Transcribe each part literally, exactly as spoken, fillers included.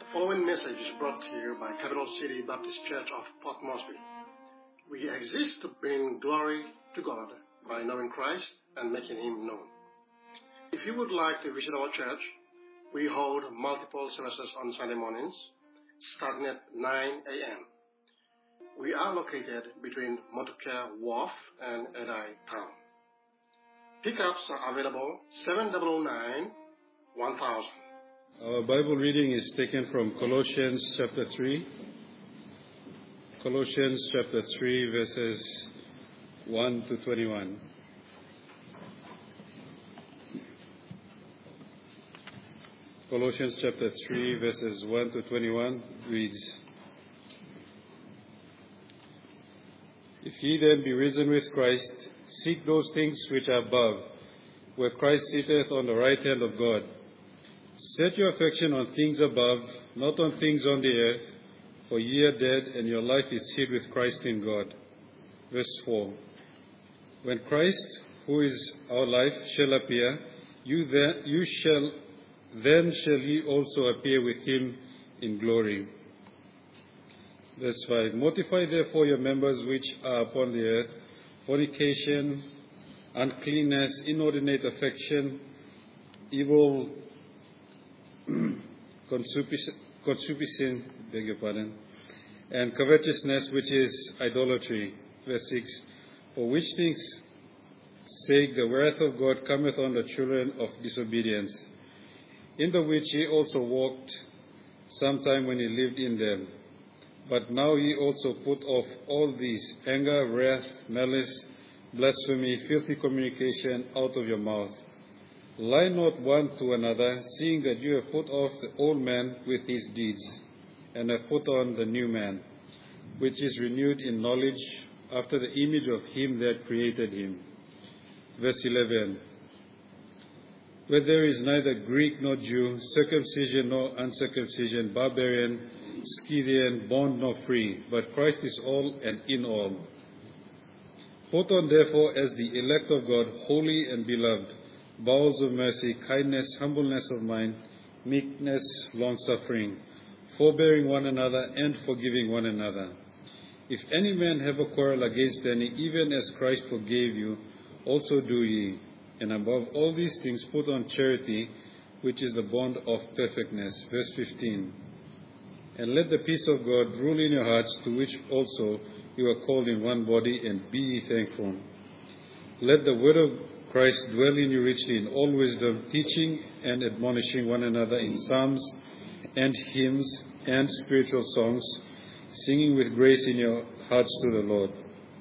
following message is brought to you by Capital City Baptist Church of Port Moresby. We exist to bring glory to God by knowing Christ and making Him known. If you would like to visit our church, we hold multiple services on Sunday mornings, starting at nine a.m. We are located between Motucare Wharf and Edai Town. Pickups are available seven nine nine, one thousand. Our Bible reading is taken from Colossians chapter three. Colossians chapter three, verses one to twenty-one. Colossians chapter three, verses one to twenty-one reads, If ye then be risen with Christ, seek those things which are above, where Christ sitteth on the right hand of God. Set your affection on things above, not on things on the earth, for ye are dead, and your life is hid with Christ in God. Verse four. When Christ, who is our life, shall appear, you then, you shall, then shall ye also appear with him in glory. Verse five. Mortify therefore your members which are upon the earth, fornication, uncleanness, inordinate affection, evil concupiscence, beg your pardon, and covetousness, which is idolatry. Verse six. For which things' sake the wrath of God cometh on the children of disobedience, in the which ye also walked sometime when ye lived in them. But now ye also put off all these: anger, wrath, malice, blasphemy, filthy communication out of your mouth. Lie not one to another, seeing that you have put off the old man with his deeds, and have put on the new man, which is renewed in knowledge after the image of him that created him. Verse eleven. Where there is neither Greek nor Jew, circumcision nor uncircumcision, barbarian, Scythian, bond nor free, but Christ is all and in all. Put on therefore as the elect of God, holy and beloved, bowels of mercy, kindness, humbleness of mind, meekness, long-suffering, forbearing one another and forgiving one another. If any man have a quarrel against any, even as Christ forgave you, also do ye. And above all these things put on charity, which is the bond of perfectness. Verse fifteen. And let the peace of God rule in your hearts, to which also you are called in one body, and be ye thankful. Let the word of Christ dwell in you richly in all wisdom, teaching and admonishing one another in psalms and hymns and spiritual songs, singing with grace in your hearts to the Lord.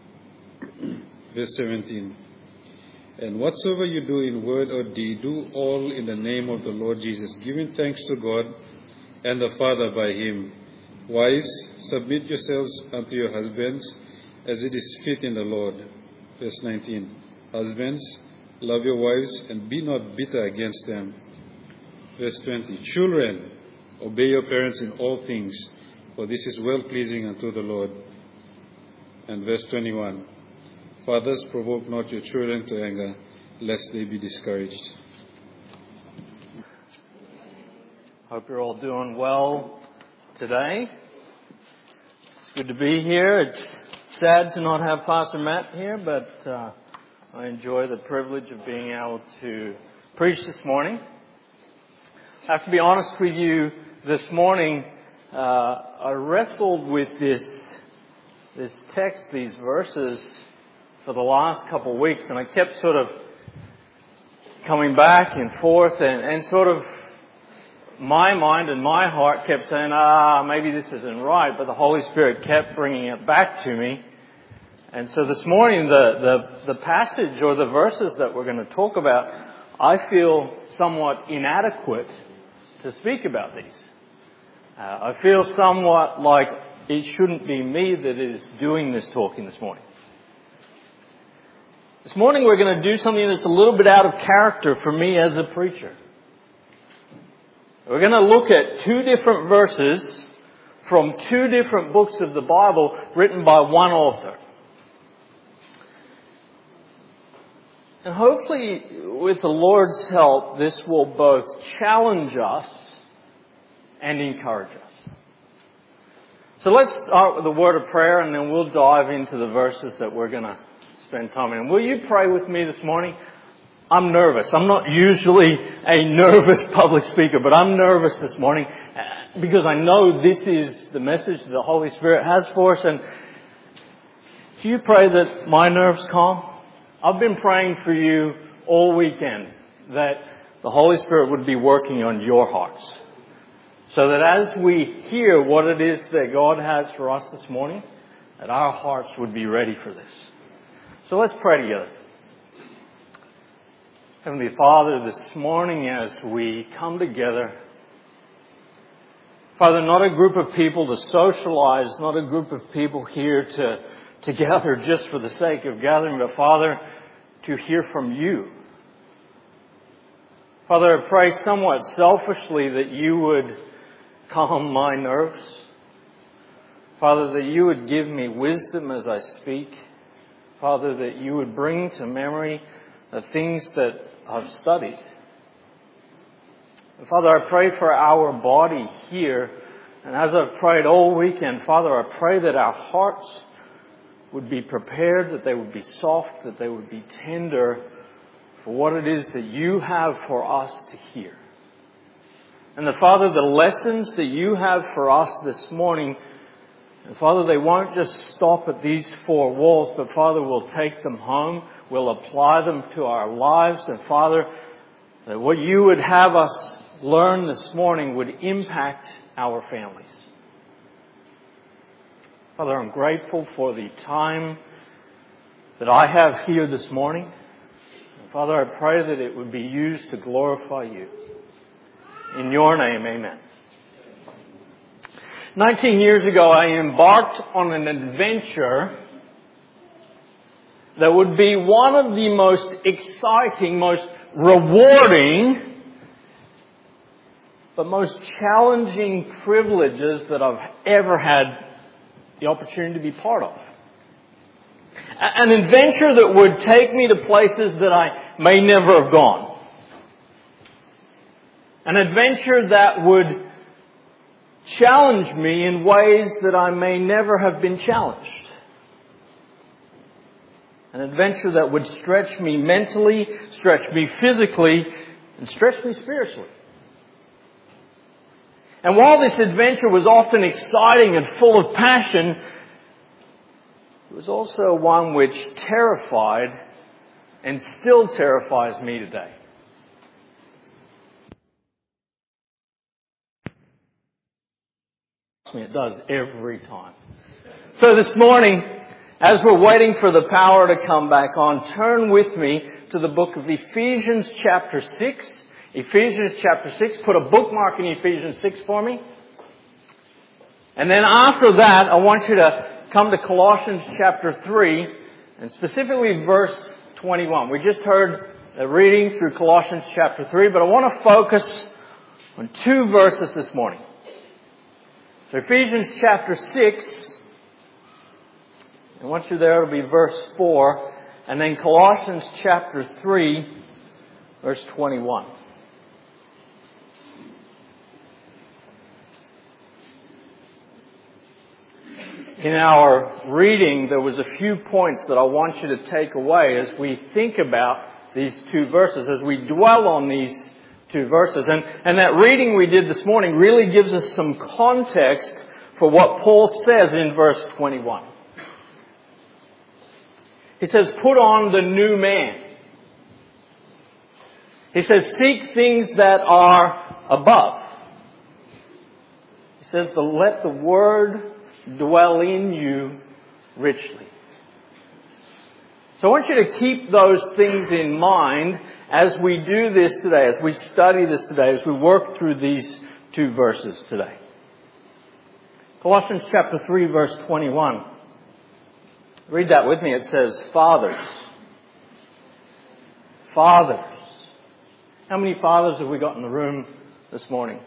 Verse seventeen. And whatsoever you do in word or deed, do all in the name of the Lord Jesus, giving thanks to God and the Father by him. Wives, submit yourselves unto your husbands, as it is fit in the Lord. Verse nineteen. Husbands, love your wives, and be not bitter against them. Verse twenty. Children, obey your parents in all things, for this is well-pleasing unto the Lord. And verse twenty-one. Fathers, provoke not your children to anger, lest they be discouraged. Hope you're all doing well today. It's good to be here. It's sad to not have Pastor Matt here, but uh, I enjoy the privilege of being able to preach this morning. I have to be honest with you, this morning uh, I wrestled with this this text, these verses, for the last couple of weeks, and I kept sort of coming back and forth, and, and sort of my mind and my heart kept saying, ah, maybe this isn't right, but the Holy Spirit kept bringing it back to me. And so this morning, the, the, the passage or the verses that we're going to talk about, I feel somewhat inadequate to speak about these. Uh, I feel somewhat like it shouldn't be me that is doing this talking this morning. This morning we're going to do something that's a little bit out of character for me as a preacher. We're going to look at two different verses from two different books of the Bible written by one author. And hopefully, with the Lord's help, this will both challenge us and encourage us. So let's start with a word of prayer, and then we'll dive into the verses that we're going to spend time in. Will you pray with me this morning? I'm nervous. I'm not usually a nervous public speaker, but I'm nervous this morning because I know this is the message the Holy Spirit has for us. And do you pray that my nerves calm? I've been praying for you all weekend that the Holy Spirit would be working on your hearts, so that as we hear what it is that God has for us this morning, that our hearts would be ready for this. So let's pray together. Heavenly Father, this morning as we come together, Father, not a group of people to socialize, not a group of people here to, to gather just for the sake of gathering, but Father, to hear from you. Father, I pray somewhat selfishly that you would calm my nerves. Father, that you would give me wisdom as I speak. Father, that you would bring to memory the things that I've studied. Father, I pray for our body here. And as I've prayed all weekend, Father, I pray that our hearts would be prepared, that they would be soft, that they would be tender for what it is that you have for us to hear. And that, Father, the lessons that you have for us this morning, and Father, they won't just stop at these four walls, but Father, we'll take them home, we'll apply them to our lives, and Father, that what you would have us learn this morning would impact our families. Father, I'm grateful for the time that I have here this morning. And Father, I pray that it would be used to glorify you. In your name, amen. Nineteen years ago, I embarked on an adventure that would be one of the most exciting, most rewarding, but most challenging privileges that I've ever had the opportunity to be part of. An adventure that would take me to places that I may never have gone. An adventure that would challenge me in ways that I may never have been challenged. An adventure that would stretch me mentally, stretch me physically, and stretch me spiritually. And while this adventure was often exciting and full of passion, it was also one which terrified and still terrifies me today. It does every time. So this morning, as we're waiting for the power to come back on, turn with me to the book of Ephesians chapter six. Ephesians chapter six. Put a bookmark in Ephesians six for me. And then after that, I want you to come to Colossians chapter three, and specifically verse twenty-one. We just heard a reading through Colossians chapter three, but I want to focus on two verses this morning. So Ephesians chapter six, and once you're there, it'll be verse four, and then Colossians chapter three, verse twenty-one. In our reading, there was a few points that I want you to take away as we think about these two verses, as we dwell on these two verses. And, and that reading we did this morning really gives us some context for what Paul says in verse twenty-one. He says, put on the new man. He says, seek things that are above. He says, to let the word dwell in you richly. So I want you to keep those things in mind as we do this today, as we study this today, as we work through these two verses today. Colossians chapter three, verse twenty-one. Read that with me. It says, fathers. Fathers. How many fathers have we got in the room this morning?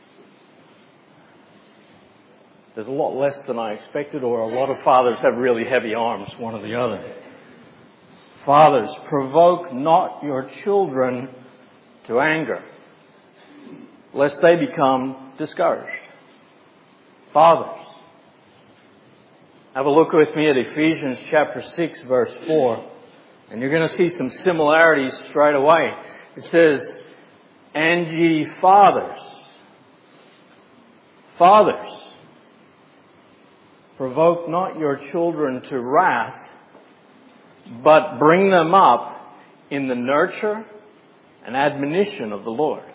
There's a lot less than I expected, or a lot of fathers have really heavy arms, one or the other. Fathers, provoke not your children to anger, lest they become discouraged. Fathers. Have a look with me at Ephesians chapter six, verse four. And you're going to see some similarities straight away. It says, "And ye fathers, fathers, provoke not your children to wrath, but bring them up in the nurture and admonition of the Lord."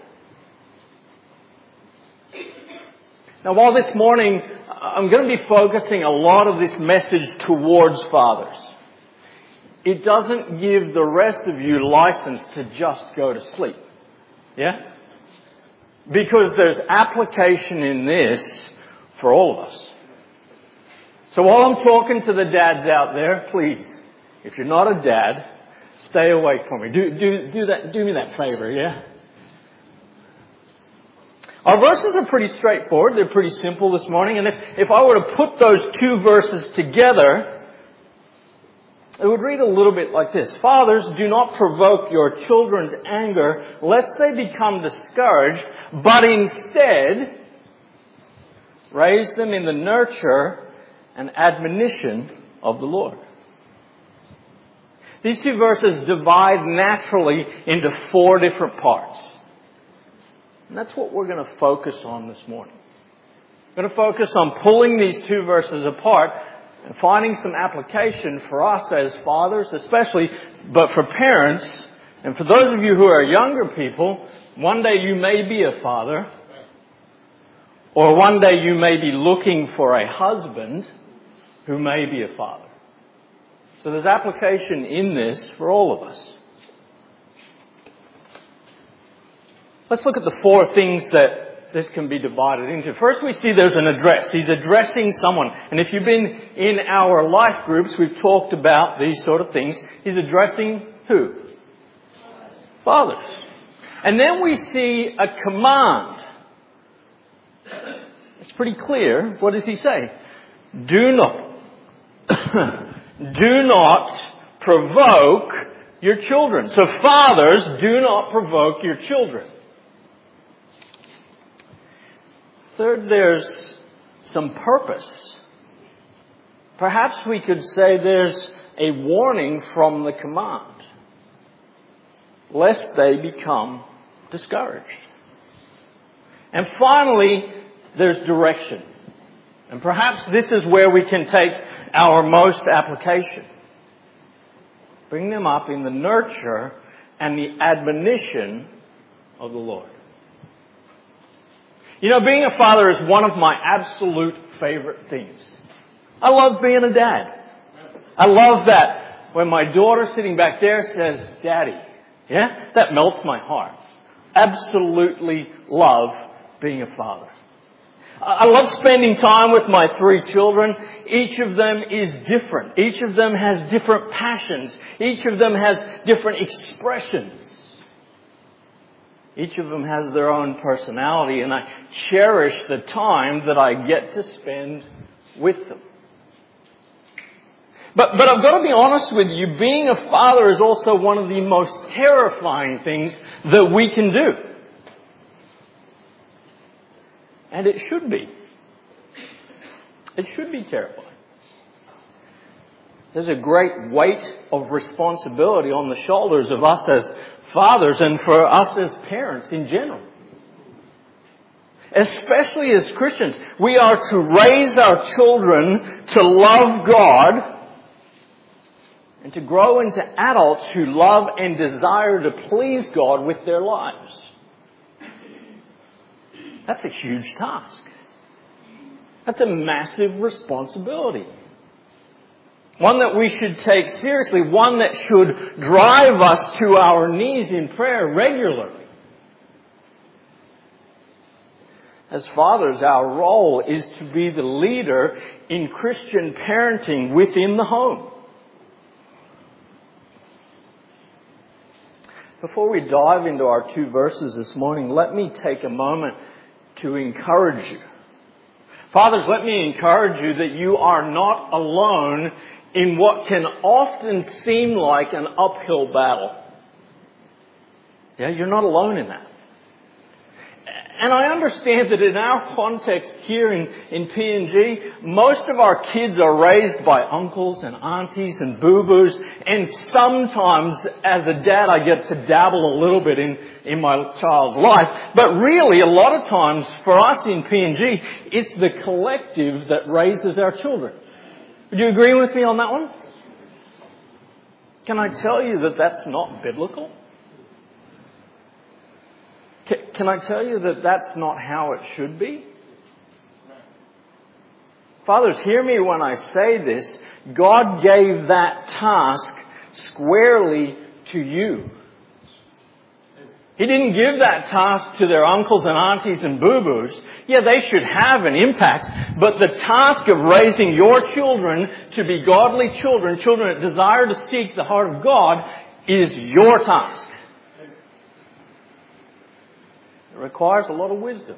Now, while this morning I'm going to be focusing a lot of this message towards fathers, it doesn't give the rest of you license to just go to sleep. Yeah? Because there's application in this for all of us. So while I'm talking to the dads out there, please, if you're not a dad, stay awake from me. Do, do, do that, do me that favor, yeah? Our verses are pretty straightforward. They're pretty simple this morning. And if, if I were to put those two verses together, it would read a little bit like this. "Fathers, do not provoke your children to anger, lest they become discouraged, but instead raise them in the nurture and admonition of the Lord." These two verses divide naturally into four different parts. And that's what we're going to focus on this morning. We're going to focus on pulling these two verses apart and finding some application for us as fathers especially, but for parents, and for those of you who are younger people, one day you may be a father, or one day you may be looking for a husband who may be a father. So there's application in this for all of us. Let's look at the four things that this can be divided into. First, we see there's an address. He's addressing someone. And if you've been in our life groups, we've talked about these sort of things. He's addressing who? Fathers. And then we see a command. It's pretty clear. What does he say? Do not, do not provoke your children. So fathers, do not provoke your children. Third, there's some purpose. Perhaps we could say there's a warning from the command, lest they become discouraged. And finally, there's direction. And perhaps this is where we can take our most application. Bring them up in the nurture and the admonition of the Lord. You know, being a father is one of my absolute favorite things. I love being a dad. I love that when my daughter sitting back there says, "Daddy." Yeah? That melts my heart. Absolutely love being a father. I love spending time with my three children. Each of them is different. Each of them has different passions. Each of them has different expressions. Each of them has their own personality, and I cherish the time that I get to spend with them. But, but I've got to be honest with you, being a father is also one of the most terrifying things that we can do. And it should be. It should be terrifying. There's a great weight of responsibility on the shoulders of us as fathers and for us as parents in general. Especially as Christians, we are to raise our children to love God and to grow into adults who love and desire to please God with their lives. That's a huge task. That's a massive responsibility. One that we should take seriously. One that should drive us to our knees in prayer regularly. As fathers, our role is to be the leader in Christian parenting within the home. Before we dive into our two verses this morning, let me take a moment to encourage you. Fathers, let me encourage you that you are not alone in what can often seem like an uphill battle. Yeah, you're not alone in that. And I understand that in our context here in, in P N G, most of our kids are raised by uncles and aunties and boo-boos. And sometimes, as a dad, I get to dabble a little bit in, in my child's life. But really, a lot of times, for us in P N G, it's the collective that raises our children. Would you agree with me on that one? Can I tell you that that's not biblical? Can I tell you that that's not how it should be? Fathers, hear me when I say this. God gave that task squarely to you. He didn't give that task to their uncles and aunties and boo-boos. Yeah, they should have an impact. But the task of raising your children to be godly children, children that desire to seek the heart of God, is your task. It requires a lot of wisdom.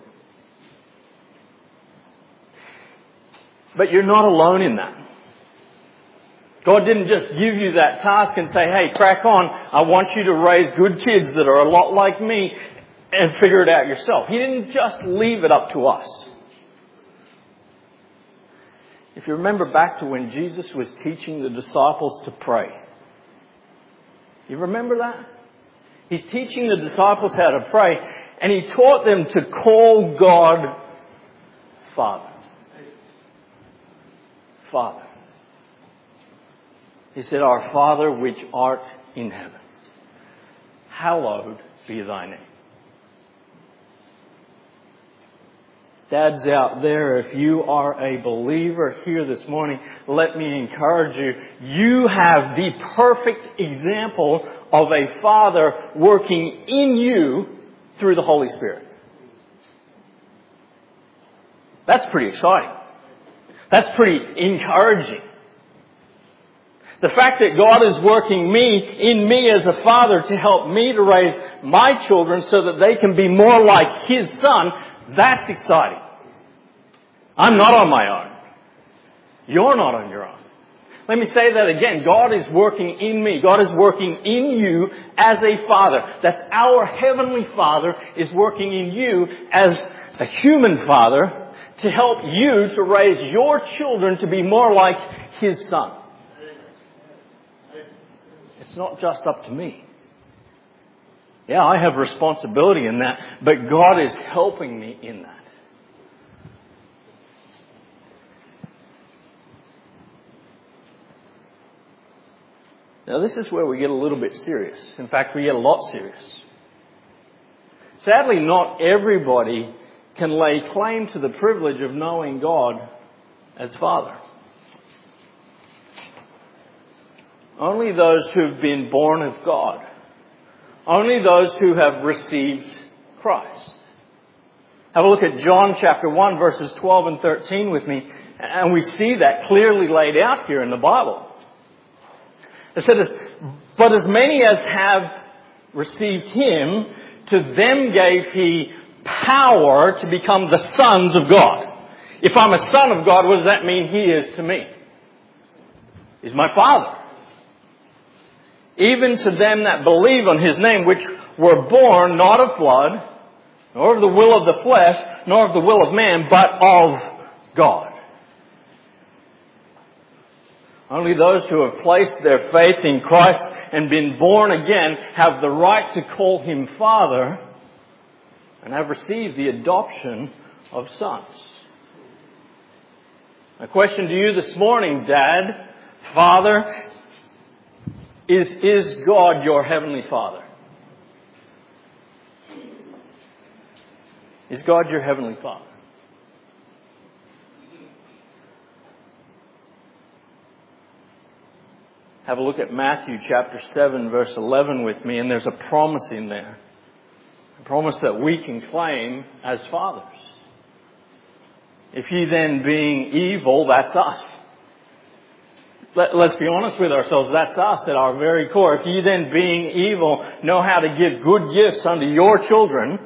But you're not alone in that. God didn't just give you that task and say, hey, crack on. I want you to raise good kids that are a lot like me and figure it out yourself. He didn't just leave it up to us. If you remember back to when Jesus was teaching the disciples to pray. You remember that? He's teaching the disciples how to pray. And he taught them to call God Father. Father. He said, Our Father which art in heaven, hallowed be thy name. Dads out there, if you are a believer here this morning, let me encourage you. You have the perfect example of a father working in you through the Holy Spirit. That's pretty exciting. That's pretty encouraging. The fact that God is working me, in me as a father to help me to raise my children so that they can be more like His Son, that's exciting. I'm not on my own. You're not on your own. Let me say that again. God is working in me. God is working in you as a father. That our Heavenly Father is working in you as a human father to help you to raise your children to be more like His Son. It's not just up to me. Yeah, I have responsibility in that, but God is helping me in that. Now this is where we get a little bit serious. In fact, we get a lot serious. Sadly, not everybody can lay claim to the privilege of knowing God as Father. Only those who've been born of God. Only those who have received Christ. Have a look at John chapter one verses twelve and thirteen with me. And we see that clearly laid out here in the Bible. It says, but as many as have received Him, to them gave He power to become the sons of God. If I'm a son of God, what does that mean He is to me? He's my Father. Even to them that believe on His name, which were born not of blood, nor of the will of the flesh, nor of the will of man, but of God. Only those who have placed their faith in Christ and been born again have the right to call Him Father and have received the adoption of sons. A question to you this morning, Dad, Father, is, is God your Heavenly Father? Is God your Heavenly Father? Have a look at Matthew chapter seven verse eleven with me, and there's a promise in there. A promise that we can claim as fathers. If ye then being evil, that's us. Let, let's be honest with ourselves, that's us at our very core. If ye then being evil know how to give good gifts unto your children,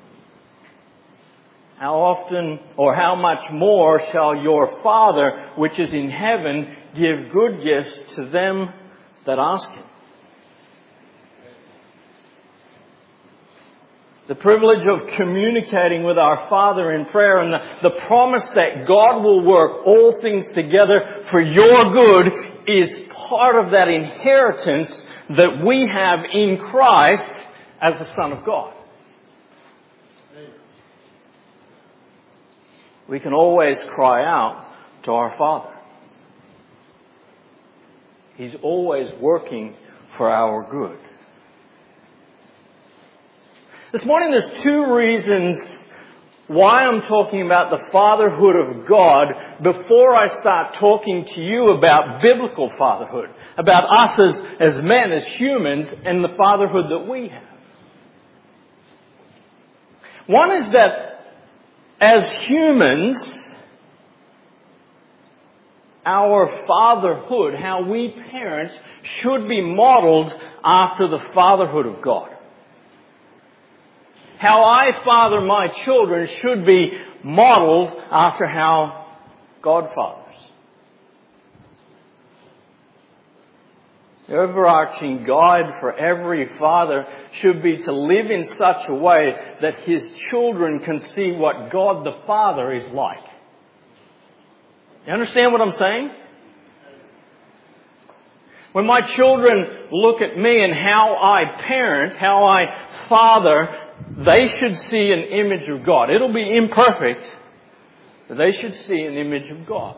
how often or how much more shall your Father which is in heaven give good gifts to them that ask Him? The privilege of communicating with our Father in prayer, and the, the promise that God will work all things together for your good is part of that inheritance that we have in Christ as the Son of God. We can always cry out to our Father. He's always working for our good. This morning there's two reasons why I'm talking about the fatherhood of God before I start talking to you about biblical fatherhood, about us as, as men, as humans, and the fatherhood that we have. One is that as humans, our fatherhood, how we parent, should be modeled after the fatherhood of God. How I father my children should be modeled after how God fathers. The overarching guide for every father should be to live in such a way that his children can see what God the Father is like. You understand what I'm saying? When my children look at me and how I parent, how I father, they should see an image of God. It'll be imperfect, but they should see an image of God.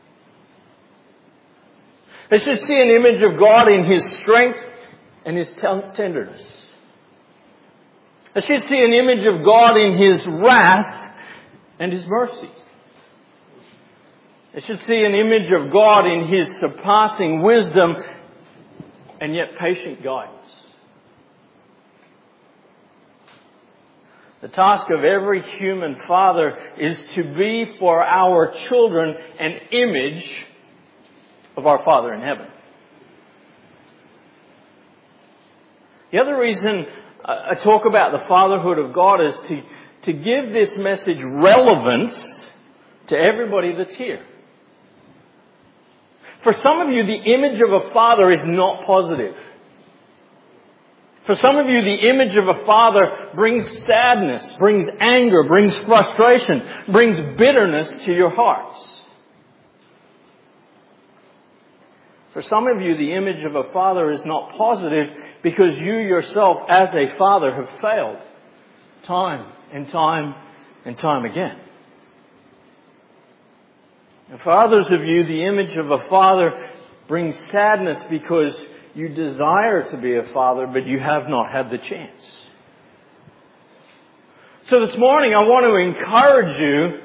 They should see an image of God in His strength and His tenderness. They should see an image of God in His wrath and His mercy. They should see an image of God in His surpassing wisdom and yet patient guidance. The task of every human father is to be for our children an image of our Father in heaven. The other reason I talk about the fatherhood of God is to, to give this message relevance to everybody that's here. For some of you, the image of a father is not positive. For some of you, the image of a father brings sadness, brings anger, brings frustration, brings bitterness to your hearts. For some of you, the image of a father is not positive because you yourself, as a father, have failed time and time and time again. And for others of you, the image of a father brings sadness because you desire to be a father, but you have not had the chance. So this morning, I want to encourage you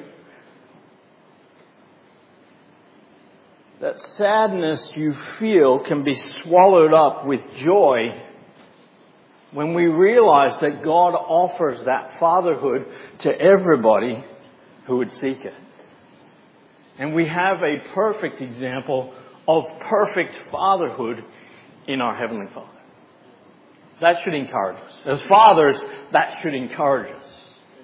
that sadness you feel can be swallowed up with joy when we realize that God offers that fatherhood to everybody who would seek it. And we have a perfect example of perfect fatherhood in our Heavenly Father. That should encourage us. As fathers, that should encourage us.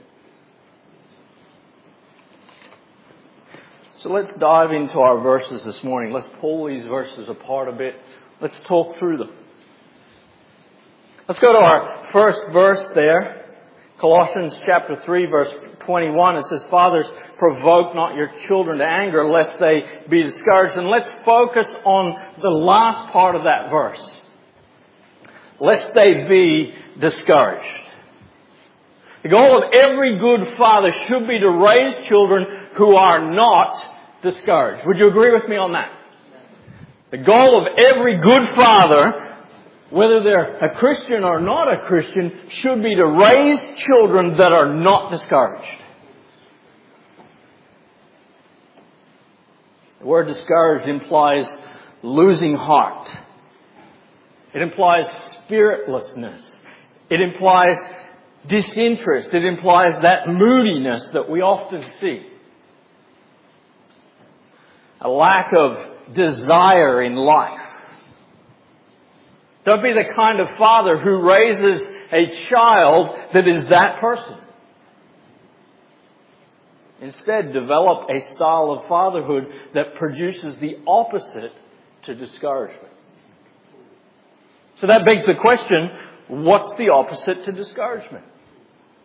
So let's dive into our verses this morning. Let's pull these verses apart a bit. Let's talk through them. Let's go to our first verse there. Colossians chapter three, verse twenty-one. It says, "Fathers, provoke not your children to anger, lest they be discouraged." And let's focus on the last part of that verse. Lest they be discouraged. The goal of every good father should be to raise children who are not discouraged. Would you agree with me on that? The goal of every good father, whether they're a Christian or not a Christian, should be to raise children that are not discouraged. The word discouraged implies losing heart. It implies spiritlessness. It implies disinterest. It implies that moodiness that we often see. A lack of desire in life. Don't be the kind of father who raises a child that is that person. Instead, develop a style of fatherhood that produces the opposite to discouragement. So that begs the question, what's the opposite to discouragement?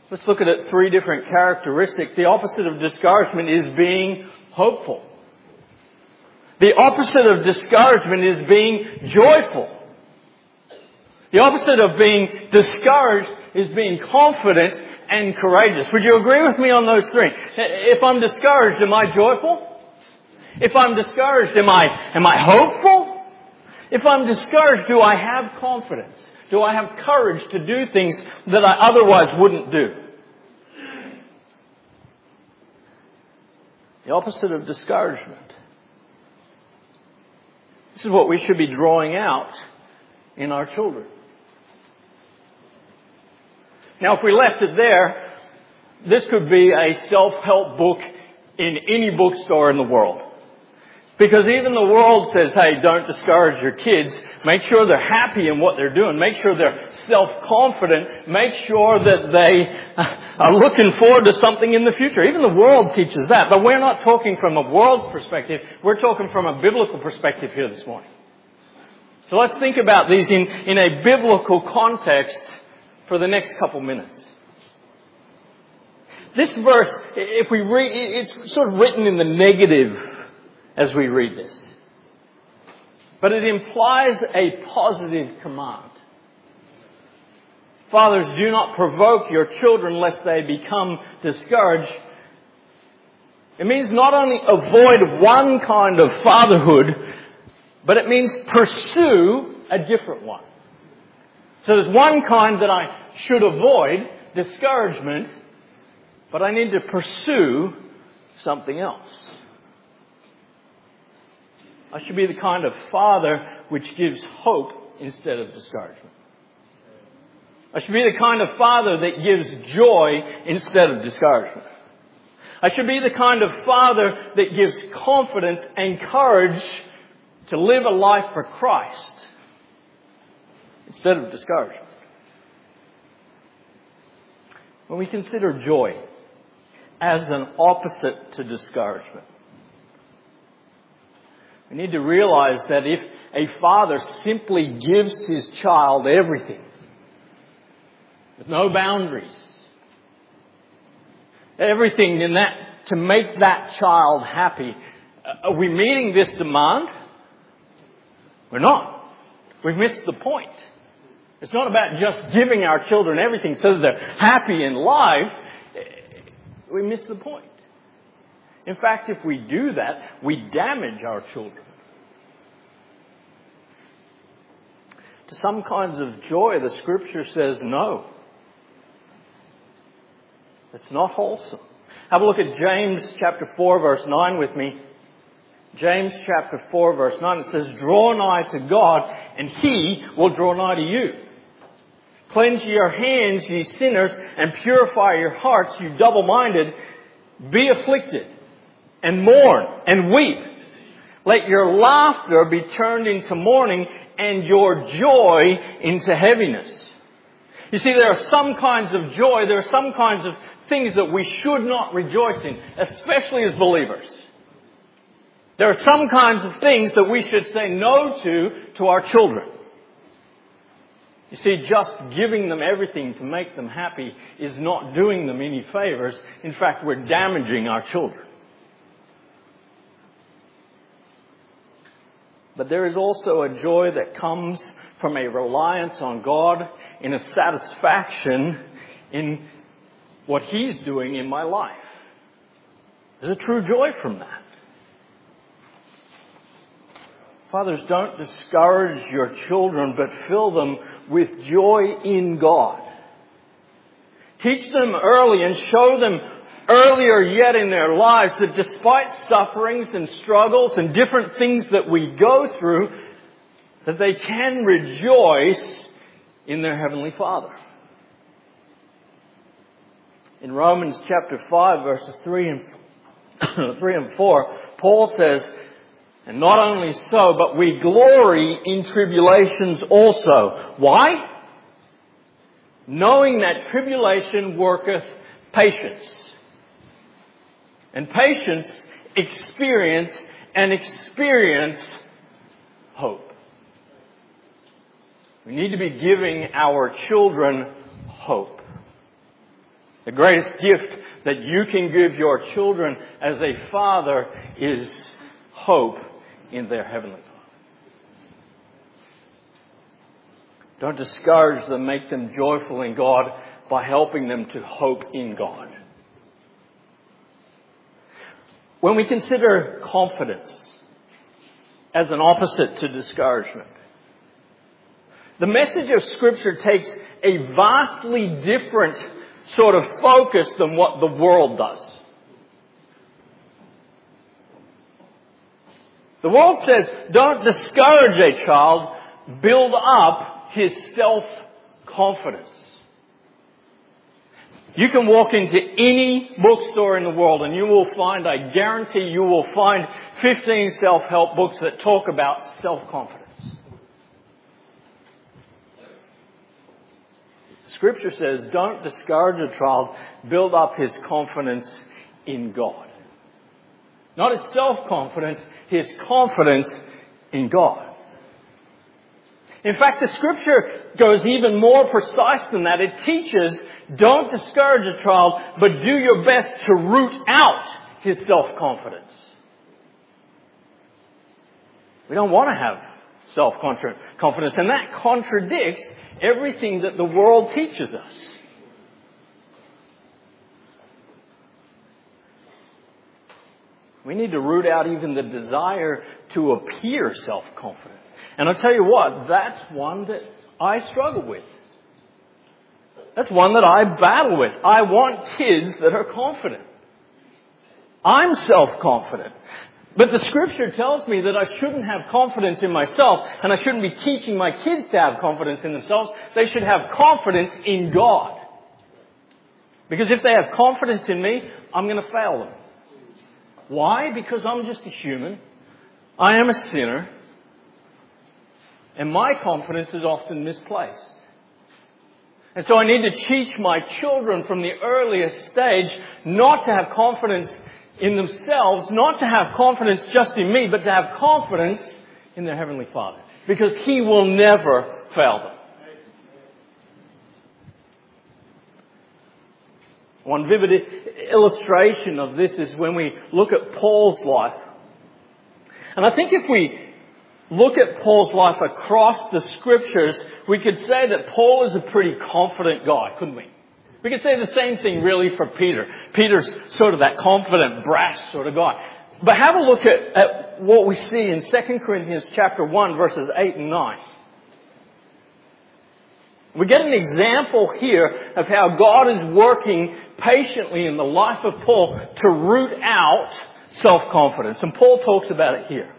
Let's look at it, three different characteristics. The opposite of discouragement is being hopeful. The opposite of discouragement is being joyful. The opposite of being discouraged is being confident and courageous. Would you agree with me on those three? If I'm discouraged, am I joyful? If I'm discouraged, am I, am I hopeful? If I'm discouraged, do I have confidence? Do I have courage to do things that I otherwise wouldn't do? The opposite of discouragement. This is what we should be drawing out in our children. Now, if we left it there, this could be a self-help book in any bookstore in the world. Because even the world says, hey, don't discourage your kids. Make sure they're happy in what they're doing. Make sure they're self-confident. Make sure that they are looking forward to something in the future. Even the world teaches that. But we're not talking from a world's perspective. We're talking from a biblical perspective here this morning. So let's think about these in, in a biblical context for the next couple minutes. This verse, if we read, it's sort of written in the negative as we read this. But it implies a positive command. Fathers, do not provoke your children lest they become discouraged. It means not only avoid one kind of fatherhood, but it means pursue a different one. So there's one kind that I should avoid, discouragement, but I need to pursue something else. I should be the kind of father which gives hope instead of discouragement. I should be the kind of father that gives joy instead of discouragement. I should be the kind of father that gives confidence and courage to live a life for Christ instead of discouragement. When we consider joy as an opposite to discouragement, we need to realize that if a father simply gives his child everything, with no boundaries, everything in that to make that child happy, are we meeting this demand? We're not. We've missed the point. It's not about just giving our children everything so that they're happy in life. We miss the point. In fact, if we do that, we damage our children. To some kinds of joy, the Scripture says no. It's not wholesome. Have a look at James chapter four, verse nine with me. James chapter four, verse nine, it says, draw nigh to God, and He will draw nigh to you. Cleanse your hands, ye sinners, and purify your hearts, you double-minded. Be afflicted, and mourn, and weep. Let your laughter be turned into mourning, and your joy into heaviness. You see, there are some kinds of joy, there are some kinds of things that we should not rejoice in, especially as believers. There are some kinds of things that we should say no to, to our children. You see, just giving them everything to make them happy is not doing them any favors. In fact, we're damaging our children. But there is also a joy that comes from a reliance on God in a satisfaction in what He's doing in my life. There's a true joy from that. Fathers, don't discourage your children, but fill them with joy in God. Teach them early and show them earlier yet in their lives that despite sufferings and struggles and different things that we go through, that they can rejoice in their Heavenly Father. In Romans chapter five, verses three and three and four, Paul says, and not only so, but we glory in tribulations also. Why? Knowing that tribulation worketh patience. And patience, experience, and experience, hope. We need to be giving our children hope. The greatest gift that you can give your children as a father is hope in their Heavenly Father. Don't discourage them, make them joyful in God by helping them to hope in God. When we consider confidence as an opposite to discouragement, the message of Scripture takes a vastly different sort of focus than what the world does. The world says, don't discourage a child, build up his self-confidence. You can walk into any bookstore in the world and you will find, I guarantee you will find fifteen self-help books that talk about self-confidence. Scripture says, don't discourage a child, build up his confidence in God. Not his self-confidence, his confidence in God. In fact, the Scripture goes even more precise than that. It teaches, don't discourage a child, but do your best to root out his self-confidence. We don't want to have self-confidence, and that contradicts everything that the world teaches us. We need to root out even the desire to appear self-confident. And I'll tell you what, that's one that I struggle with. That's one that I battle with. I want kids that are confident. I'm self-confident. But the Scripture tells me that I shouldn't have confidence in myself, and I shouldn't be teaching my kids to have confidence in themselves. They should have confidence in God. Because if they have confidence in me, I'm going to fail them. Why? Because I'm just a human. I am a sinner. And my confidence is often misplaced. And so I need to teach my children from the earliest stage not to have confidence in themselves, not to have confidence just in me, but to have confidence in their Heavenly Father. Because He will never fail them. One vivid illustration of this is when we look at Paul's life. And I think if we look at Paul's life across the Scriptures, we could say that Paul is a pretty confident guy, couldn't we? We could say the same thing really for Peter. Peter's sort of that confident, brash sort of guy. But have a look at, at what we see in Second Corinthians chapter one, verses eight and nine. We get an example here of how God is working patiently in the life of Paul to root out self-confidence. And Paul talks about it here.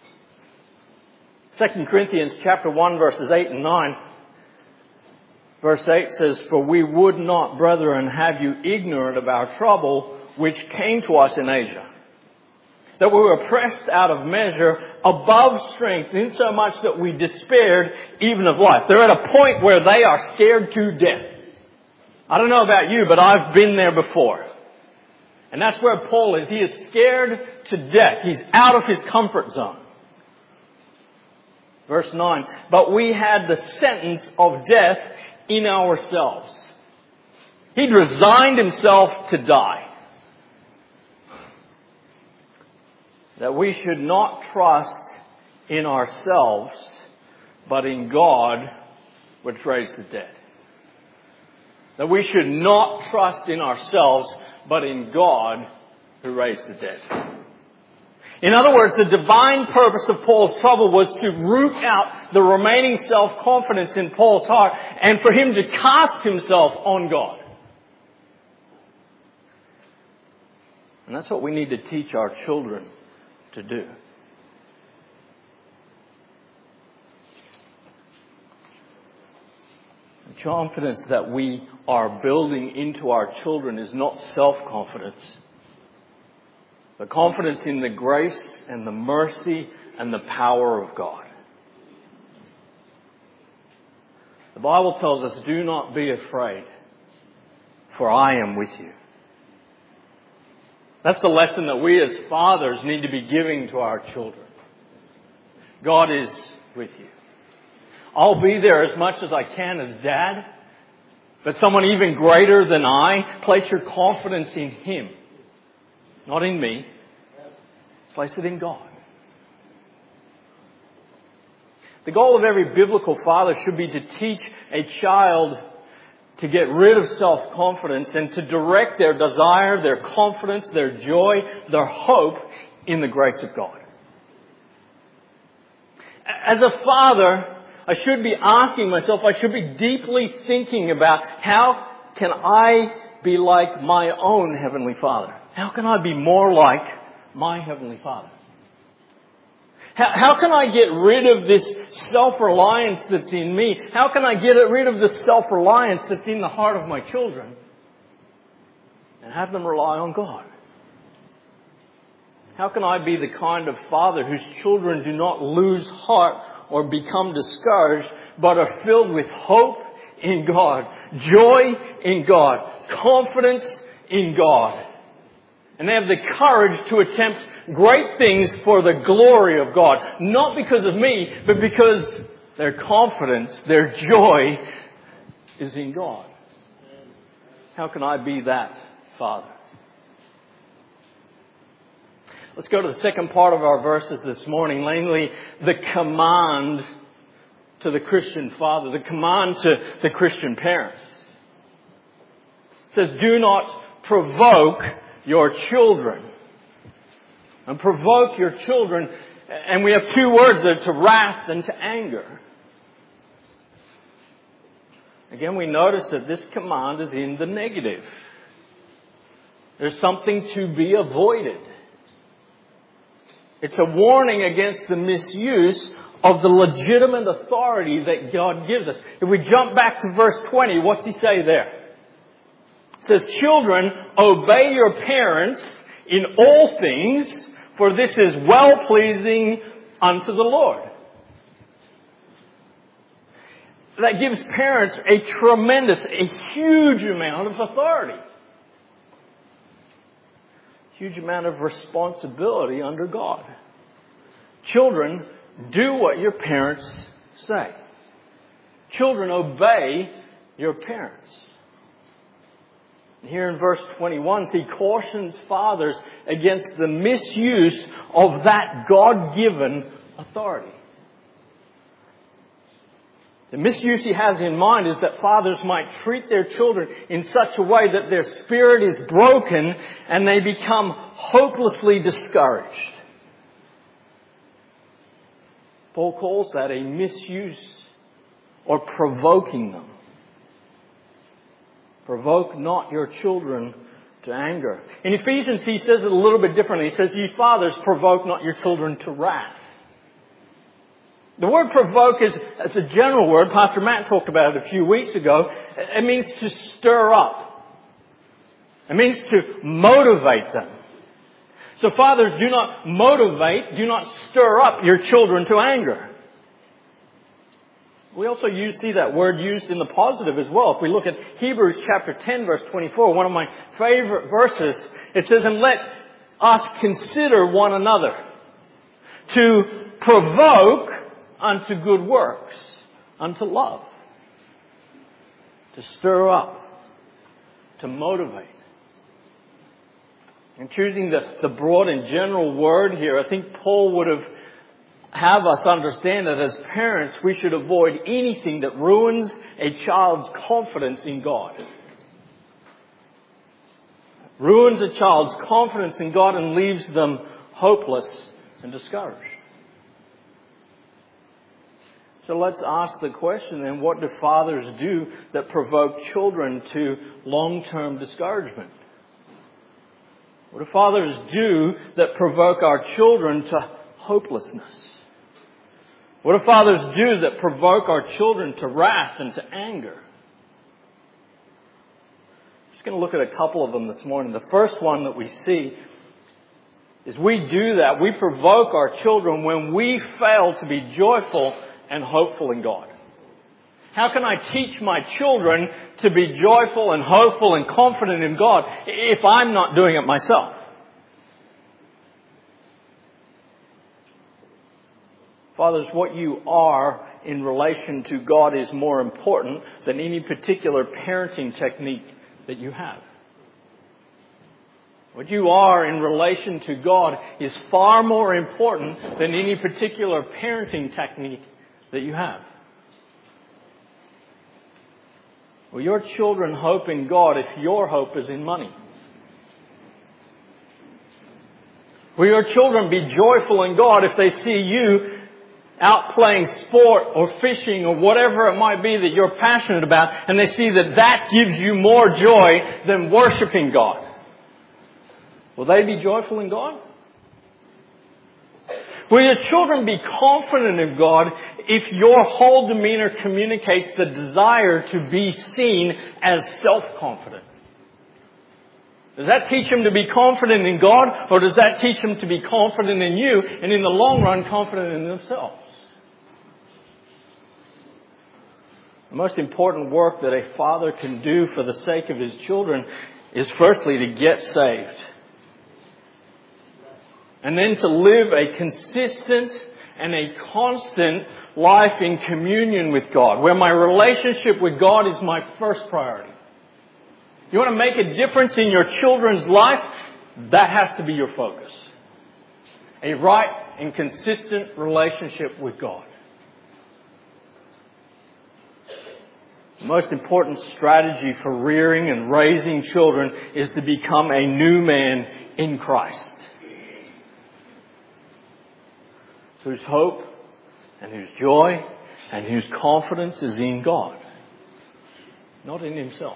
Second Corinthians chapter one, verses eight and nine. Verse eight says, "For we would not, brethren, have you ignorant of our trouble which came to us in Asia, that we were pressed out of measure, above strength, insomuch that we despaired even of life." They're at a point where they are scared to death. I don't know about you, but I've been there before. And that's where Paul is. He is scared to death. He's out of his comfort zone. Verse nine, "But we had the sentence of death in ourselves." He'd resigned himself to die. "That we should not trust in ourselves, but in God which raised the dead." That we should not trust in ourselves, but in God who raised the dead. In other words, the divine purpose of Paul's trouble was to root out the remaining self-confidence in Paul's heart and for him to cast himself on God. And that's what we need to teach our children to do. The confidence that we are building into our children is not self-confidence, but confidence in the grace and the mercy and the power of God. The Bible tells us, "Do not be afraid, for I am with you." That's the lesson that we as fathers need to be giving to our children. God is with you. I'll be there as much as I can as dad, but someone even greater than I, place your confidence in Him. Not in me. Place it in God. The goal of every biblical father should be to teach a child to get rid of self-confidence and to direct their desire, their confidence, their joy, their hope in the grace of God. As a father, I should be asking myself, I should be deeply thinking about how can I be like my own Heavenly Father? How can I be more like my Heavenly Father? How, how can I get rid of this self-reliance that's in me? How can I get rid of the self-reliance that's in the heart of my children and have them rely on God? How can I be the kind of father whose children do not lose heart or become discouraged, but are filled with hope in God, joy in God, confidence in God? And they have the courage to attempt great things for the glory of God. Not because of me, but because their confidence, their joy is in God. How can I be that father? Let's go to the second part of our verses this morning, namely the command to the Christian father, the command to the Christian parents. It says, do not provoke your children. And provoke your children. And we have two words there, to wrath and to anger. Again, we notice that this command is in the negative. There's something to be avoided. It's a warning against the misuse of the legitimate authority that God gives us. If we jump back to verse twenty, what's He say there? It says, children, obey your parents in all things, for this is well-pleasing unto the Lord. That gives parents a tremendous, a huge amount of authority. Huge amount of responsibility under God. Children, do what your parents say. Children, obey your parents. Here in verse twenty-one, He cautions fathers against the misuse of that God-given authority. The misuse He has in mind is that fathers might treat their children in such a way that their spirit is broken and they become hopelessly discouraged. Paul calls that a misuse or provoking them. Provoke not your children to anger. In Ephesians, he says it a little bit differently. He says, ye fathers, provoke not your children to wrath. The word provoke is, as a general word, Pastor Matt talked about it a few weeks ago. It means to stir up. It means to motivate them. So fathers, do not motivate, do not stir up your children to anger. We also use, see that word used in the positive as well. If we look at Hebrews chapter ten, verse twenty-four, one of my favorite verses, it says, and let us consider one another to provoke unto good works, unto love, to stir up, to motivate. And choosing the, the broad and general word here, I think Paul would have have us understand that as parents, we should avoid anything that ruins a child's confidence in God. Ruins a child's confidence in God and leaves them hopeless and discouraged. So let's ask the question then, what do fathers do that provoke children to long-term discouragement? What do fathers do that provoke our children to hopelessness? What do fathers do that provoke our children to wrath and to anger? I'm just going to look at a couple of them this morning. The first one that we see is we do that. We provoke our children when we fail to be joyful and hopeful in God. How can I teach my children to be joyful and hopeful and confident in God if I'm not doing it myself? Fathers, what you are in relation to God is more important than any particular parenting technique that you have. What you are in relation to God is far more important than any particular parenting technique that you have. Will your children hope in God if your hope is in money? Will your children be joyful in God if they see you out playing sport or fishing or whatever it might be that you're passionate about, and they see that that gives you more joy than worshiping God? Will they be joyful in God? Will your children be confident in God if your whole demeanor communicates the desire to be seen as self-confident? Does that teach them to be confident in God, or does that teach them to be confident in you and in the long run confident in themselves? The most important work that a father can do for the sake of his children is firstly to get saved. And then to live a consistent and a constant life in communion with God, where my relationship with God is my first priority. You want to make a difference in your children's life? That has to be your focus. A right and consistent relationship with God. The most important strategy for rearing and raising children is to become a new man in Christ, whose hope and whose joy and whose confidence is in God, not in himself.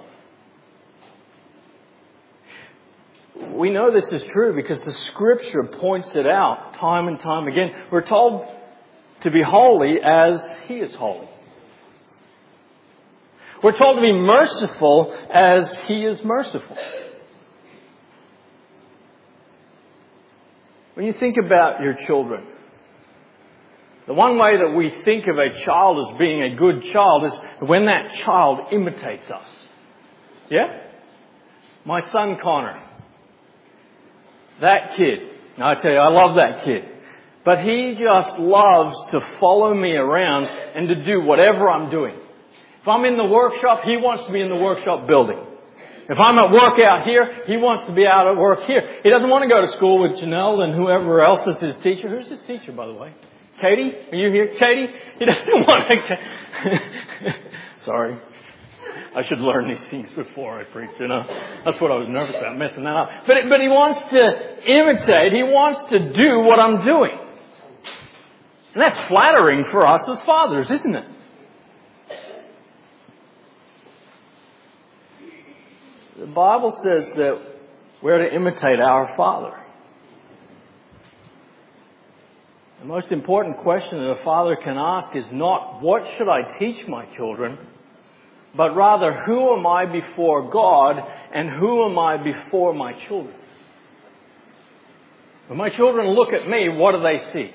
We know this is true because the Scripture points it out time and time again. We're told to be holy as He is holy. We're told to be merciful as He is merciful. When you think about your children, the one way that we think of a child as being a good child is when that child imitates us. Yeah? My son Connor. That kid. Now I tell you, I love that kid. But he just loves to follow me around and to do whatever I'm doing. If I'm in the workshop, he wants to be in the workshop building. If I'm at work out here, he wants to be out at work here. He doesn't want to go to school with Janelle and whoever else is his teacher. Who's his teacher, by the way? Katie? Are you here? Katie? He doesn't want to... Sorry. I should learn these things before I preach, you know. That's what I was nervous about, messing that up. But, but he wants to imitate. He wants to do what I'm doing. And that's flattering for us as fathers, isn't it? The Bible says that we're to imitate our Father. The most important question that a father can ask is not, what should I teach my children? But rather, who am I before God and who am I before my children? When my children look at me, what do they see?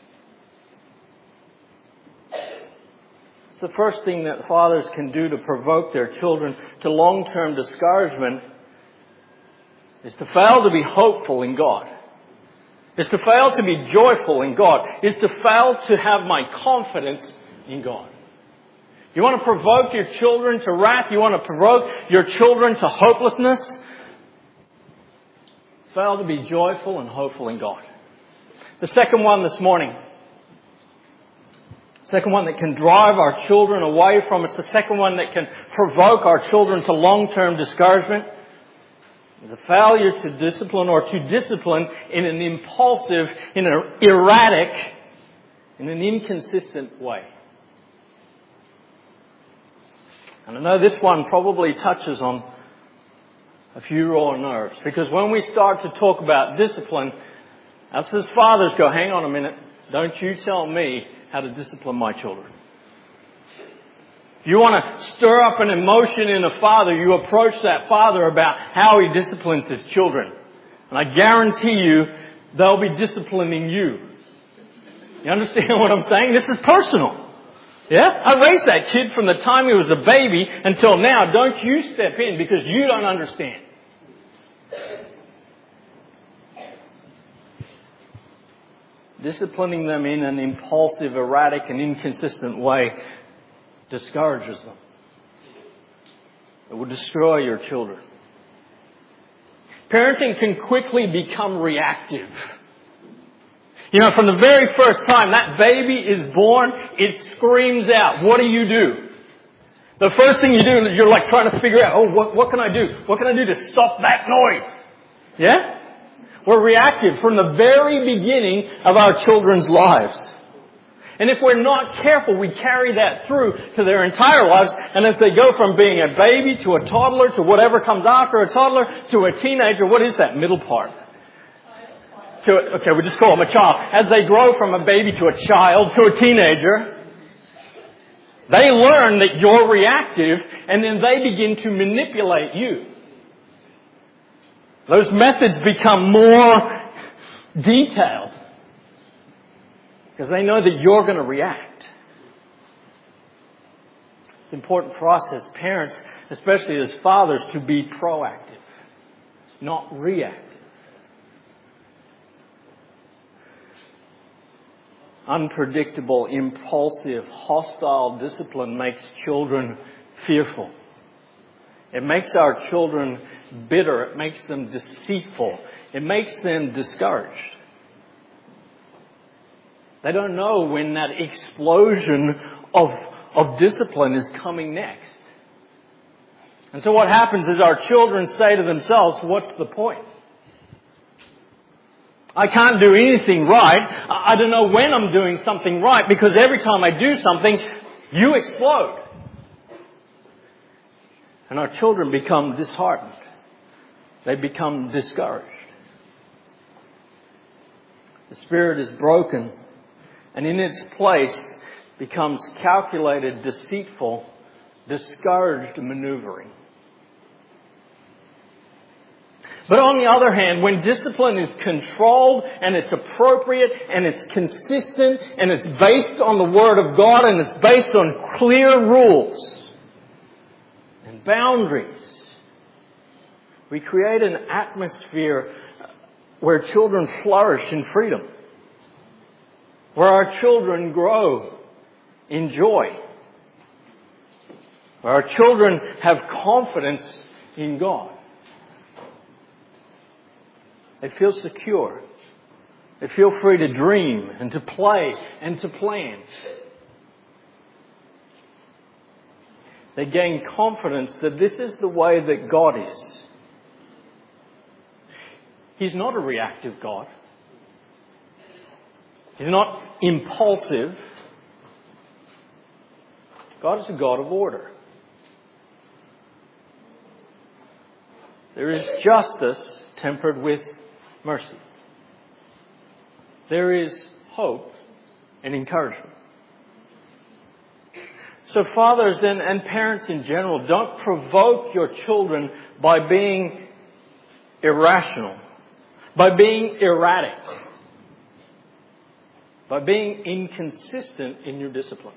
It's the first thing that fathers can do to provoke their children to long-term discouragement is to fail to be hopeful in God. Is to fail to be joyful in God. Is to fail to have my confidence in God. You want to provoke your children to wrath? You want to provoke your children to hopelessness? Fail to be joyful and hopeful in God. The second one this morning. Second one that can drive our children away from us. The second one that can provoke our children to long-term discouragement. Is a failure to discipline or to discipline in an impulsive, in an erratic, in an inconsistent way. And I know this one probably touches on a few raw nerves. Because when we start to talk about discipline, us as fathers go, hang on a minute, don't you tell me how to discipline my children. If you want to stir up an emotion in a father, you approach that father about how he disciplines his children. And I guarantee you, they'll be disciplining you. You understand what I'm saying? This is personal. Yeah? I raised that kid from the time he was a baby until now. Don't you step in because you don't understand. disciplining them in an impulsive, erratic, and inconsistent way discourages them. It will destroy your children. Parenting can quickly become reactive. You know, from the very first time that baby is born, it screams out. What do you do? The first thing you do, you're like trying to figure out, oh, what, what can I do? What can I do to stop that noise? Yeah? We're reactive from the very beginning of our children's lives. And if we're not careful, we carry that through to their entire lives. And as they go from being a baby to a toddler to whatever comes after a toddler to a teenager, what is that middle part? To, okay, we just call them a child. As they grow from a baby to a child to a teenager, they learn that you're reactive, and then they begin to manipulate you. Those methods become more detailed because they know that you're going to react. It's important for us as parents, especially as fathers, to be proactive, not reactive. Unpredictable, impulsive, hostile discipline makes children fearful. It makes our children bitter. It makes them deceitful. It makes them discouraged. They don't know when that explosion of, of discipline is coming next. And so what happens is our children say to themselves, what's the point? I can't do anything right. I don't know when I'm doing something right because every time I do something, you explode. And our children become disheartened. They become discouraged. The spirit is broken, and in its place becomes calculated, deceitful, discouraged maneuvering. But on the other hand, when discipline is controlled and it's appropriate and it's consistent and it's based on the Word of God and it's based on clear rules and boundaries, we create an atmosphere where children flourish in freedom, where our children grow in joy, where our children have confidence in God. They feel secure. They feel free to dream and to play and to plan. They gain confidence that this is the way that God is. He's not a reactive God. He's not impulsive. God is a God of order. There is justice tempered with mercy. There is hope and encouragement. So fathers and, and parents in general, don't provoke your children by being irrational, by being erratic, by being inconsistent in your discipline.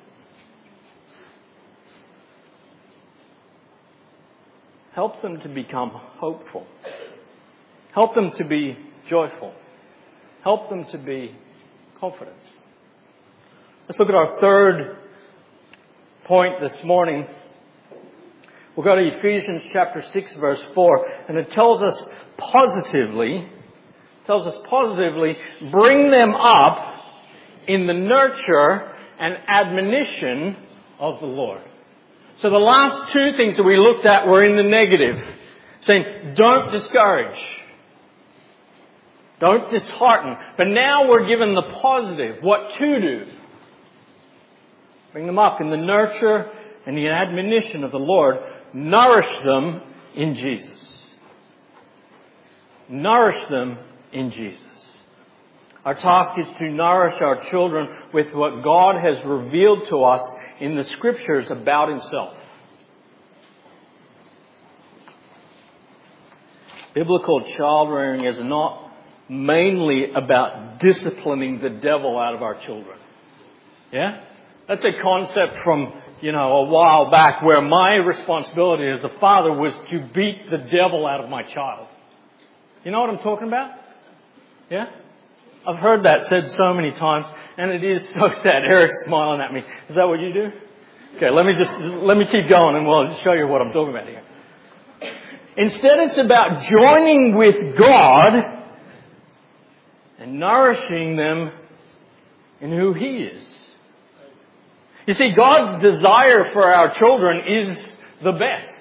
Help them to become hopeful. Help them to be joyful. Help them to be confident. Let's look at our third point this morning. We'll go to Ephesians chapter six, verse four, and it tells us positively, tells us positively, bring them up in the nurture and admonition of the Lord. So the last two things that we looked at were in the negative, saying, don't discourage. Don't dishearten. But now we're given the positive, what to do. Bring them up in the nurture and the admonition of the Lord. Nourish them in Jesus. Nourish them in Jesus. Our task is to nourish our children with what God has revealed to us in the Scriptures about Himself. Biblical child rearing is not mainly about disciplining the devil out of our children. Yeah? That's a concept from, you know, a while back where my responsibility as a father was to beat the devil out of my child. You know what I'm talking about? Yeah? I've heard that said so many times, and it is so sad. Eric's smiling at me. Is that what you do? Okay, let me just, let me keep going and we'll show you what I'm talking about here. Instead, it's about joining with God and nourishing them in who He is. You see, God's desire for our children is the best.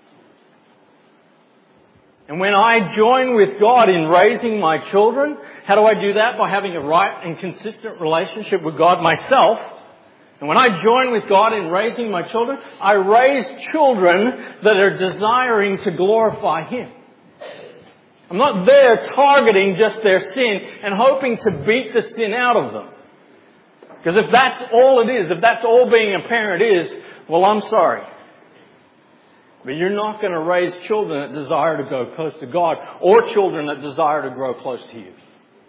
And when I join with God in raising my children, how do I do that? By having a right and consistent relationship with God myself. And when I join with God in raising my children, I raise children that are desiring to glorify Him. I'm not there targeting just their sin and hoping to beat the sin out of them. Because if that's all it is, if that's all being a parent is, well, I'm sorry. But you're not going to raise children that desire to go close to God or children that desire to grow close to you.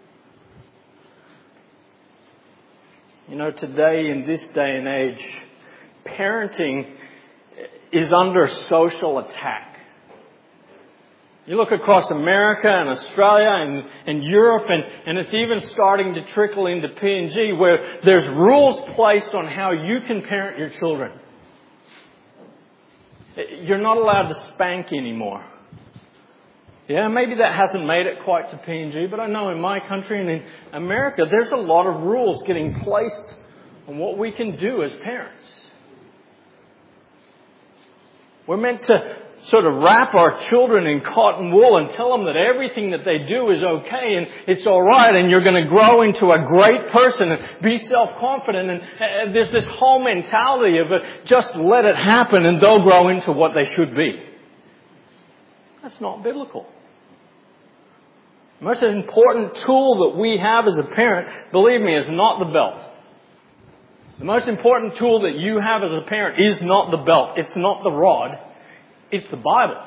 You know, today, in this day and age, parenting is under social attack. You look across America and Australia and, and Europe, and, and it's even starting to trickle into P N G, where there's rules placed on how you can parent your children. You're not allowed to spank anymore. Yeah, maybe that hasn't made it quite to P N G, but I know in my country and in America, there's a lot of rules getting placed on what we can do as parents. We're meant to sort of wrap our children in cotton wool and tell them that everything that they do is okay and it's all right, and you're going to grow into a great person and be self-confident. And uh, there's this whole mentality of uh, just let it happen and they'll grow into what they should be. That's not biblical. The most important tool that we have as a parent, believe me, is not the belt. The most important tool that you have as a parent is not the belt. It's not the rod. It's the Bible.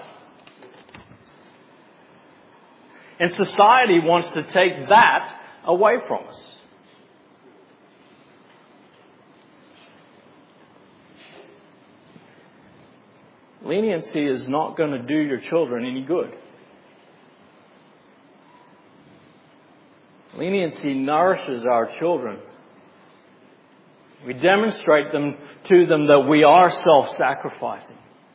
And society wants to take that away from us. Leniency is not going to do your children any good. Leniency nourishes our children. We demonstrate them to them that we are self-sacrificing.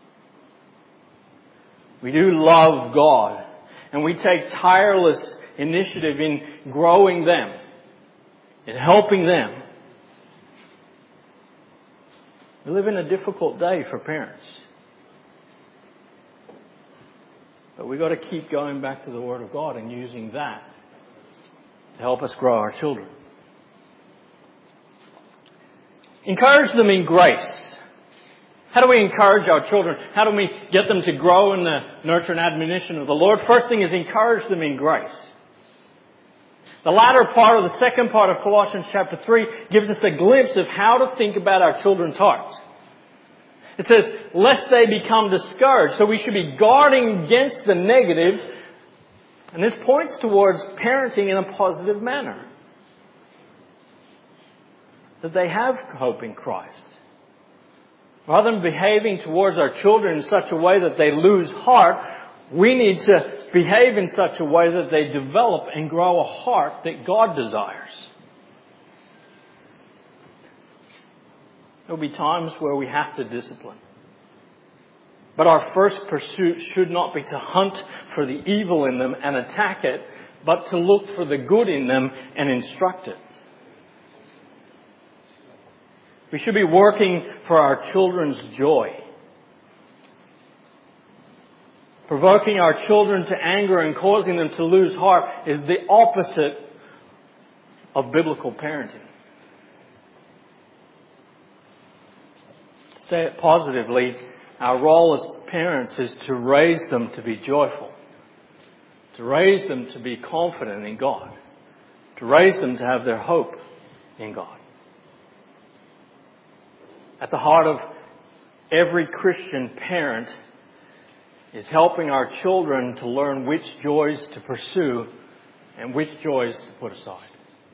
We do love God, and we take tireless initiative in growing them, in helping them. We live in a difficult day for parents. But we've got to keep going back to the Word of God and using that to help us grow our children. Encourage them in grace. How do we encourage our children? How do we get them to grow in the nurture and admonition of the Lord? First thing is encourage them in grace. The latter part of the second part of Colossians chapter three gives us a glimpse of how to think about our children's hearts. It says, lest they become discouraged. So we should be guarding against the negative. And this points towards parenting in a positive manner. That they have hope in Christ. Rather than behaving towards our children in such a way that they lose heart, we need to behave in such a way that they develop and grow a heart that God desires. There will be times where we have to discipline. But our first pursuit should not be to hunt for the evil in them and attack it, but to look for the good in them and instruct it. We should be working for our children's joy. Provoking our children to anger and causing them to lose heart is the opposite of biblical parenting. To say it positively, our role as parents is to raise them to be joyful. To raise them to be confident in God. To raise them to have their hope in God. At the heart of every Christian parent is helping our children to learn which joys to pursue and which joys to put aside.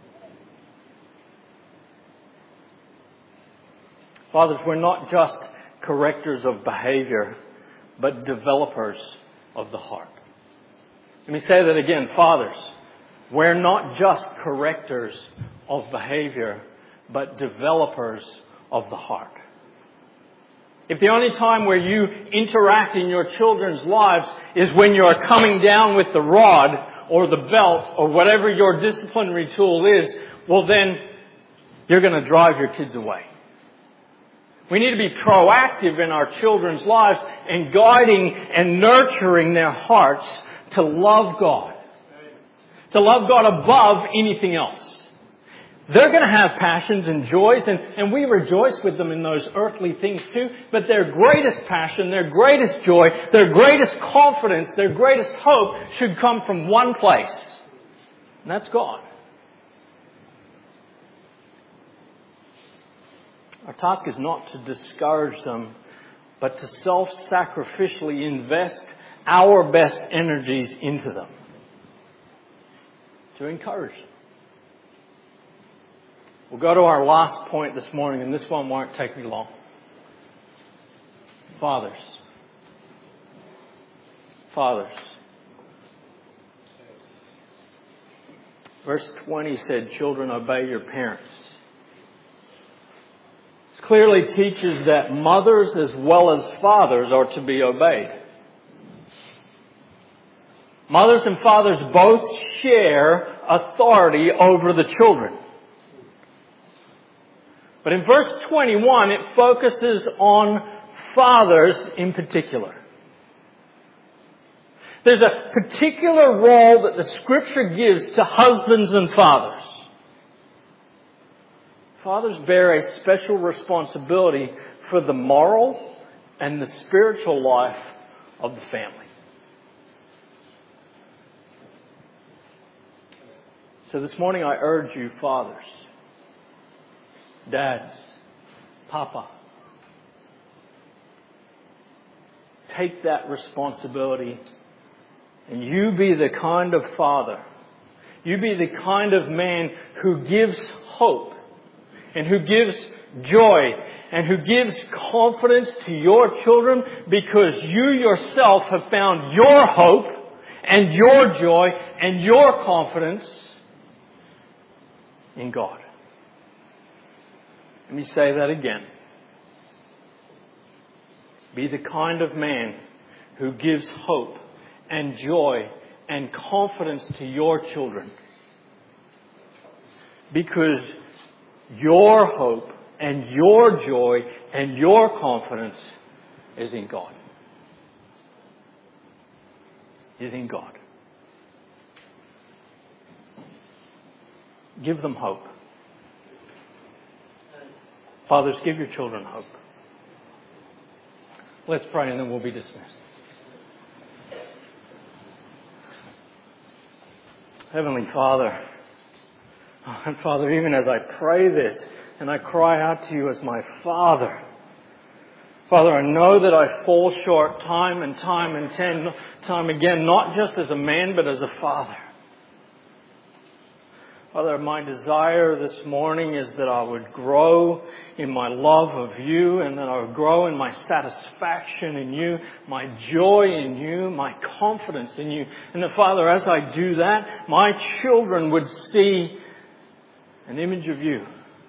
Fathers, we're not just correctors of behavior, but developers of the heart. Let me say that again. Fathers, We're not just correctors of behavior, but developers of the heart. If the only time where you interact in your children's lives is when you are coming down with the rod or the belt or whatever your disciplinary tool is, well then you're going to drive your kids away. We need to be proactive in our children's lives and guiding and nurturing their hearts to love God. To love God above anything else. They're going to have passions and joys, and, and we rejoice with them in those earthly things too. But their greatest passion, their greatest joy, their greatest confidence, their greatest hope should come from one place. And that's God. Our task is not to discourage them, but to self-sacrificially invest our best energies into them. To encourage them. We'll go to our last point this morning, and this one won't take me long. Fathers. Fathers. Verse twenty said, "Children, obey your parents." This clearly teaches that mothers as well as fathers are to be obeyed. Mothers and fathers both share authority over the children. But in verse twenty-one, it focuses on fathers in particular. There's a particular role that the Scripture gives to husbands and fathers. Fathers bear a special responsibility for the moral and the spiritual life of the family. So this morning I urge you, fathers, dads, Papa, take that responsibility and you be the kind of father, you be the kind of man who gives hope and who gives joy and who gives confidence to your children because you yourself have found your hope and your joy and your confidence in God. Let me say that again. Be the kind of man who gives hope and joy and confidence to your children. Because your hope and your joy and your confidence is in God. Is in God. Give them hope. Fathers, give your children hope. Let's pray and then we'll be dismissed. Heavenly Father, and Father, even as I pray this and I cry out to you as my Father, Father, I know that I fall short time and time and ten, time again, not just as a man but as a father. Father, my desire this morning is that I would grow in my love of you and that I would grow in my satisfaction in you, my joy in you, my confidence in you. And that, Father, as I do that, my children would see an image of you.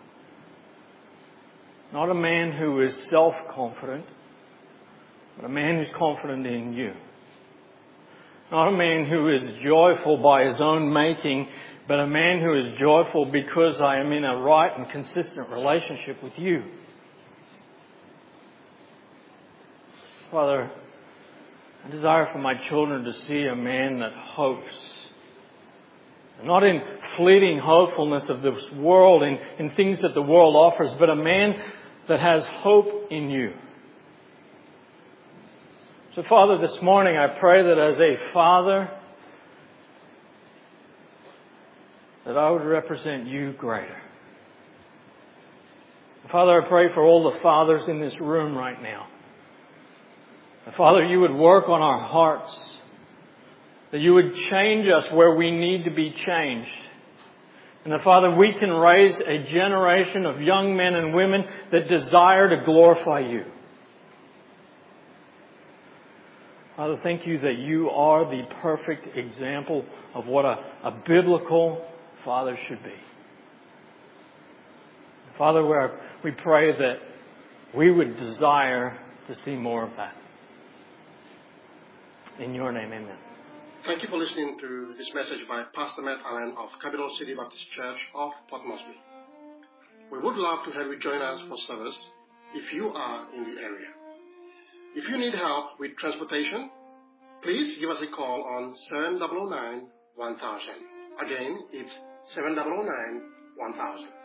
Not a man who is self-confident, but a man who's confident in you. Not a man who is joyful by his own making, but a man who is joyful because I am in a right and consistent relationship with you. Father, I desire for my children to see a man that hopes. Not in fleeting hopefulness of this world, in, in things that the world offers, but a man that has hope in you. So, Father, this morning I pray that as a father, that I would represent you greater. Father, I pray for all the fathers in this room right now. Father, you would work on our hearts. That you would change us where we need to be changed. And that, Father, we can raise a generation of young men and women that desire to glorify you. Father, thank you that you are the perfect example of what a, a biblical father should be. Father, where we pray that we would desire to see more of that. In your name, amen. Thank you for listening to this message by Pastor Matt Allen of Capital City Baptist Church of Port Moresby. We would love to have you join us for service if you are in the area. If you need help with transportation, please give us a call on seven zero zero nine one thousand. Again, it's seven zero zero nine one thousand.